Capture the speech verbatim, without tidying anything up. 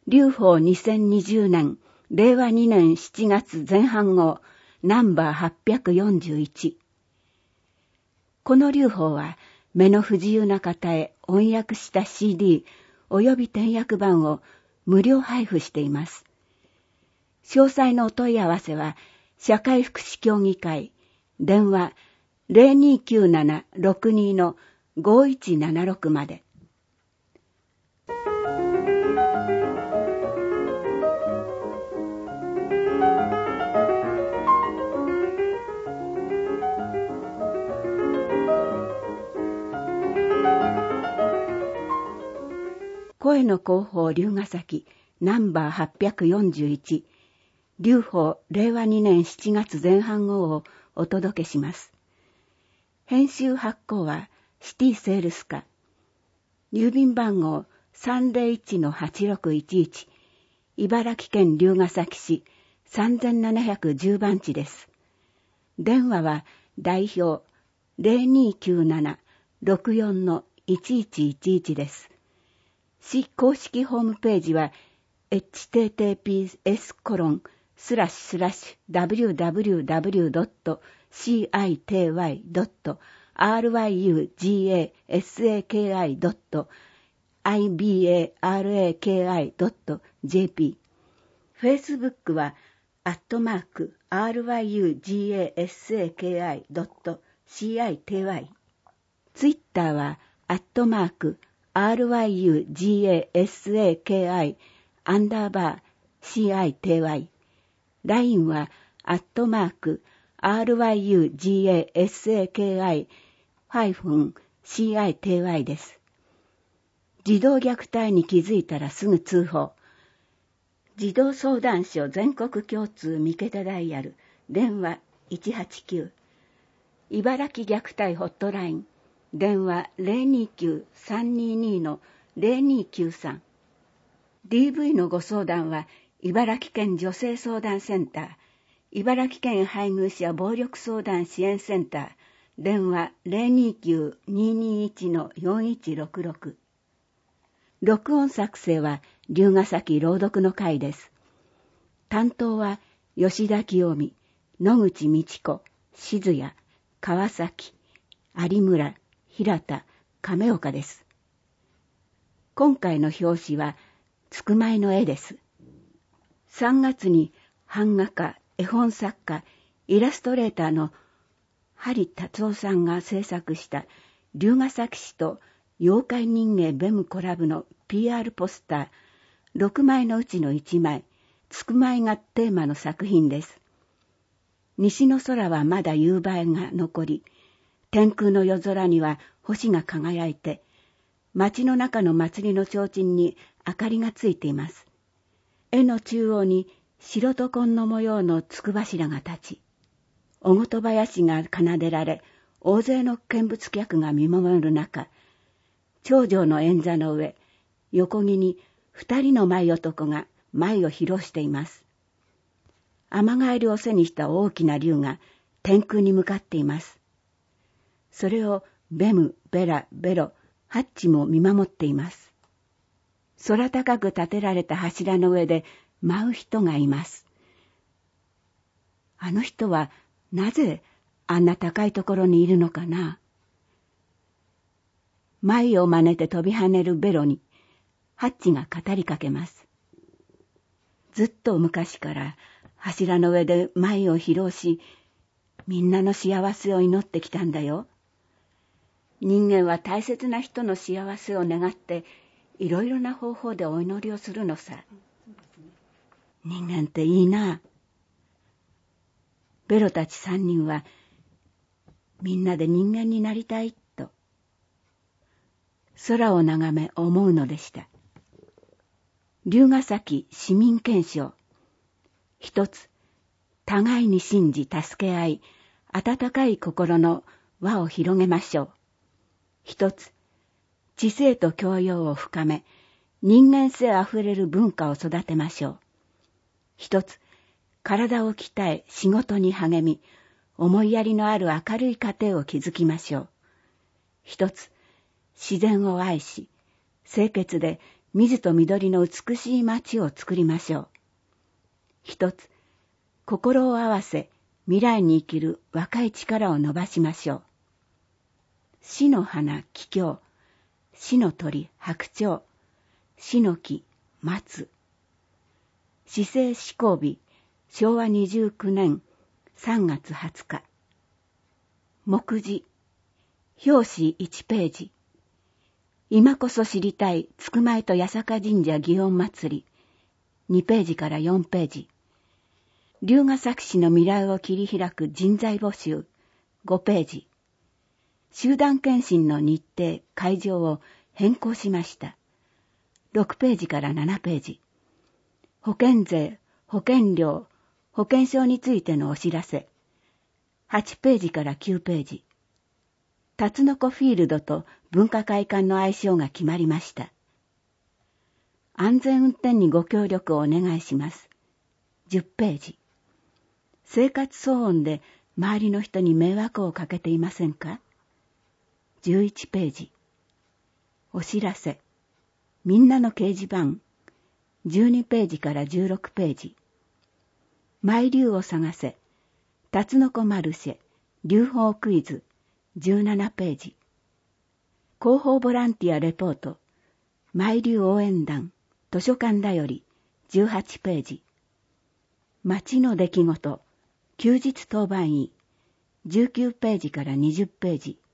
劉邦にせんにじゅうねん、れいわにねんしちがつぜん半号、ナンバーはっぴゃくよんじゅういち。この劉邦は、目の不自由な方へ翻訳した シーディー 及び点訳版を無料配布しています。詳細のお問い合わせは、社会福祉協議会、電話 ゼロにきゅうなな ろくに ごいちななろく まで。声の広報龍ヶ崎ナンバーはっぴゃくよんじゅういち、劉邦れいわにねんしちがつぜん半号をお届けします。編集発行はシティセールス課、郵便番号 さんぜろいちのはちろくいちいち、茨城県龍ヶ崎市さんぜんななひゃくじゅう番地です。電話は代表 ゼロにきゅうなな ろくよん いちいちいちいちです。市公式ホームページは エイチティーティーピーエスコロンスラッシュスラッシュダブリューダブリューダブリュードットシーアイティーワイドットアールワイユージーエーエスエーケーアイドットアイビーエーアールエーケーアイドットジェーピー。Facebook はアットマーク アールワイユージーエーエスエーケーアイドットシーアイティーワイ。Twitter はアットマーク アールワイユージーエーエスエーケーアイアンダーバー シーアイティーワイ。ライン はアットマーク アールワイユージーエーエスエーケーアイ ハイフン シーアイティーワイ です。児童虐待に気づいたらすぐ通報。児童相談所全国共通三桁ダイヤル、電話いちはちきゅう。茨城虐待ホットライン、電話 ゼロにきゅう さんにに ゼロにきゅうさん。ディーブイ のご相談は、茨城県女性相談センター、茨城県配偶者暴力相談支援センター、電話 ゼロにきゅう ににいち よんいちろくろく。録音作成は龍ヶ崎朗読の会です。担当は吉田清美、野口美智子、静谷、川崎、有村、平田、亀岡です。今回の表紙はつくまいの絵です。さんがつに版画家、絵本作家、イラストレーターの針達夫さんが制作した龍ヶ崎市と妖怪人間ベムコラボの ピーアール ポスターろくまいのうちのいちまい、つくまいがテーマの作品です。西の空はまだ夕映えが残り、天空の夜空には星が輝いて、街の中の祭りの提灯に明かりがついています。絵の中央に白と紺の模様のつく柱が立ち、おごと林が奏でられ、大勢の見物客が見守る中、長城の円座の上、横木に二人の舞男が舞を披露しています。アマガエルを背にした大きな竜が天空に向かっています。それをベム、ベラ、ベロ、ハッチも見守っています。空高く立てられた柱の上で舞う人がいます。あの人はなぜあんな高いところにいるのかな。舞を真似て飛び跳ねるベロにハッチが語りかけます。ずっと昔から柱の上で舞を披露し、みんなの幸せを祈ってきたんだよ。人間は大切な人の幸せを願っていろいろな方法でお祈りをするのさ。人間っていいな。ベロたち三人はみんなで人間になりたいと空を眺め思うのでした。龍ヶ崎市民憲章。一つ、互いに信じ助け合い、温かい心の輪を広げましょう。一つ、知性と教養を深め、人間性あふれる文化を育てましょう。一つ、体を鍛え仕事に励み、思いやりのある明るい家庭を築きましょう。一つ、自然を愛し、清潔で水と緑の美しい街を作りましょう。一つ、心を合わせ未来に生きる若い力を伸ばしましょう。死の花、桔梗、死の鳥、白鳥、死の木、松。死生施行日、しょうわにじゅうきゅうねんさんがつはつか。目次、表紙いちページ。今こそ知りたいつくまいと八坂神社祇園祭りにページからよんページ。龍ヶ崎市の未来を切り開く人材募集ごページ。集団検診の日程、会場を変更しました。ろくページからななページ。保険税、保険料、保険証についてのお知らせ。はちページからきゅうページ。タツノコフィールドと文化会館の愛称が決まりました。安全運転にご協力をお願いします。じゅっページ。生活騒音で周りの人に迷惑をかけていませんか？じゅういちページ。お知らせ。みんなの掲示板。じゅうにページからじゅうろくページ。マイ竜を探せ。タツノコマルシェ。龍宝クイズ。じゅうななページ。広報ボランティアレポート。マイ竜応援団。図書館だより。じゅうはちページ。街の出来事。休日当番医。じゅうきゅうページからにじゅうページ。